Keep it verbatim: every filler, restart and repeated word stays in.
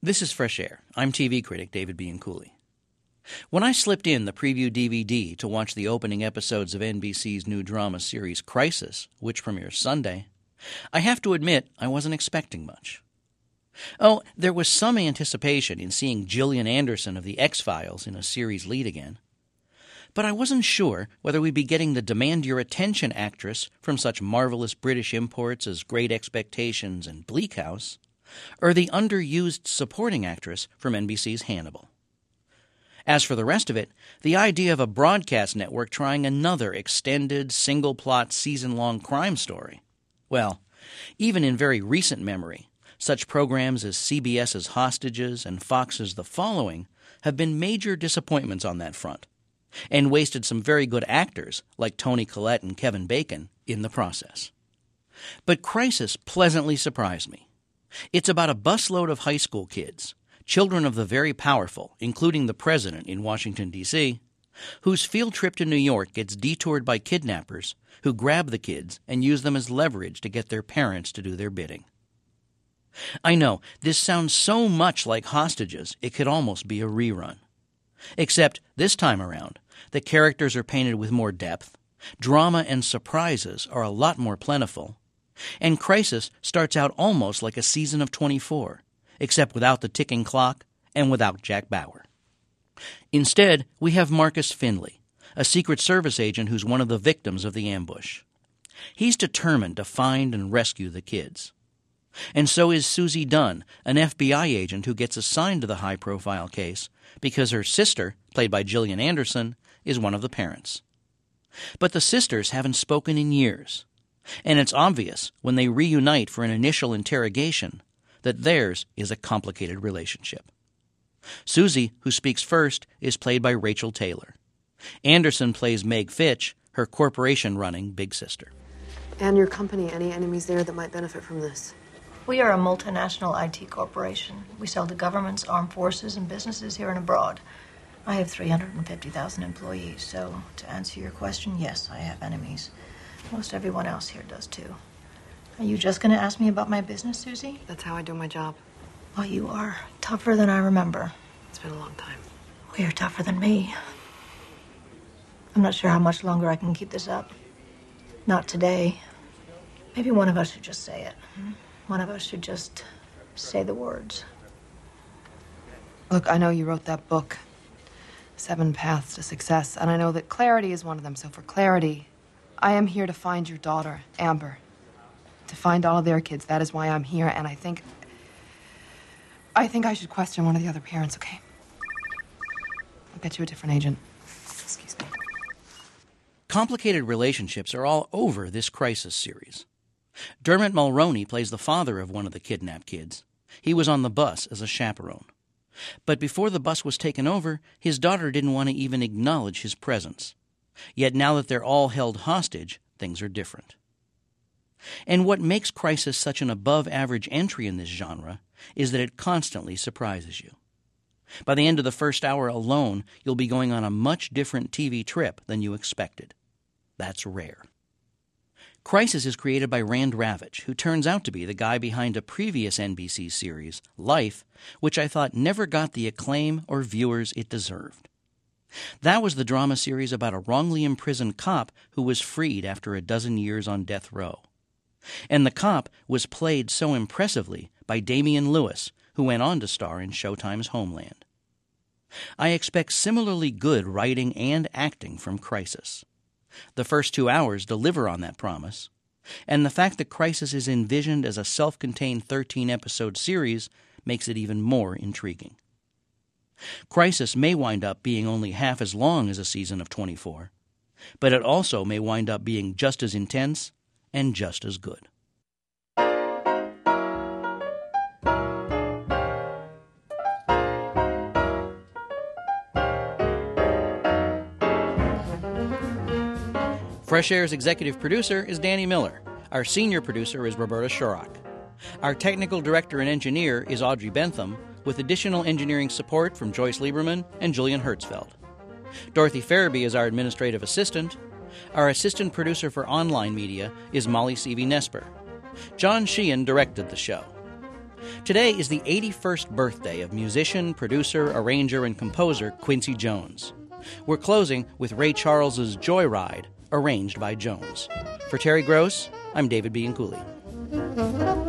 This is Fresh Air. I'm T V critic David Bianculli. When I slipped in the preview D V D to watch the opening episodes of N B C's new drama series Crisis, which premieres Sunday, I have to admit I wasn't expecting much. Oh, there was some anticipation in seeing Gillian Anderson of The X-Files in a series lead again. But I wasn't sure whether we'd be getting the demand-your-attention actress from such marvelous British imports as Great Expectations and Bleak House, or the underused supporting actress from N B C's Hannibal. As for the rest of it, the idea of a broadcast network trying another extended, single-plot, season-long crime story. Well, even in very recent memory, such programs as CBS's Hostages and Fox's The Following have been major disappointments on that front, and wasted some very good actors like Toni Collette and Kevin Bacon in the process. But Crisis pleasantly surprised me. It's about a busload of high school kids, children of the very powerful, including the president in Washington, D C, whose field trip to New York gets detoured by kidnappers who grab the kids and use them as leverage to get their parents to do their bidding. I know, this sounds so much like Hostages, it could almost be a rerun. Except, this time around, the characters are painted with more depth, drama and surprises are a lot more plentiful, and Crisis starts out almost like a season of twenty-four, except without the ticking clock and without Jack Bauer. Instead, we have Marcus Finley, a Secret Service agent who's one of the victims of the ambush. He's determined to find and rescue the kids. And so is Susie Dunn, an F B I agent who gets assigned to the high-profile case because her sister, played by Gillian Anderson, is one of the parents. But the sisters haven't spoken in years, and it's obvious when they reunite for an initial interrogation that theirs is a complicated relationship. Susie, who speaks first, is played by Rachel Taylor. Anderson plays Meg Fitch, her corporation-running big sister. And your company, any enemies there that might benefit from this? We are a multinational I T corporation. We sell to governments, armed forces, and businesses here and abroad. I have three hundred fifty thousand employees, so to answer your question, yes, I have enemies. Most everyone else here does, too. Are you just going to ask me about my business, Susie? That's how I do my job. Well, you are tougher than I remember. It's been a long time. Well, you're tougher than me. I'm not sure how much longer I can keep this up. Not today. Maybe one of us should just say it. One of us should just say the words. Look, I know you wrote that book, Seven Paths to Success, and I know that clarity is one of them. So for clarity, I am here to find your daughter, Amber. To find all of their kids. That is why I'm here, and I think... I think I should question one of the other parents, okay? I'll get you a different agent. Excuse me. Complicated relationships are all over this Crisis series. Dermot Mulroney plays the father of one of the kidnapped kids. He was on the bus as a chaperone. But before the bus was taken over, his daughter didn't want to even acknowledge his presence. Yet now that they're all held hostage, things are different. And what makes Crisis such an above-average entry in this genre is that it constantly surprises you. By the end of the first hour alone, you'll be going on a much different T V trip than you expected. That's rare. Crisis is created by Rand Ravitch, who turns out to be the guy behind a previous N B C series, Life, which I thought never got the acclaim or viewers it deserved. That was the drama series about a wrongly imprisoned cop who was freed after a dozen years on death row. And the cop was played so impressively by Damian Lewis, who went on to star in Showtime's Homeland. I expect similarly good writing and acting from Crisis. The first two hours deliver on that promise, and the fact that Crisis is envisioned as a self-contained thirteen-episode series makes it even more intriguing. Crisis may wind up being only half as long as a season of twenty-four, but it also may wind up being just as intense and just as good. Fresh Air's executive producer is Danny Miller. Our senior producer is Roberta Shorrock. Our technical director and engineer is Audrey Bentham, with additional engineering support from Joyce Lieberman and Julian Hertzfeld. Dorothy Farabee is our administrative assistant. Our assistant producer for online media is Molly Seavey-Nesper. John Sheehan directed the show. Today is the eighty-first birthday of musician, producer, arranger, and composer Quincy Jones. We're closing with Ray Charles's Joyride, arranged by Jones. For Terry Gross, I'm David Bianculli.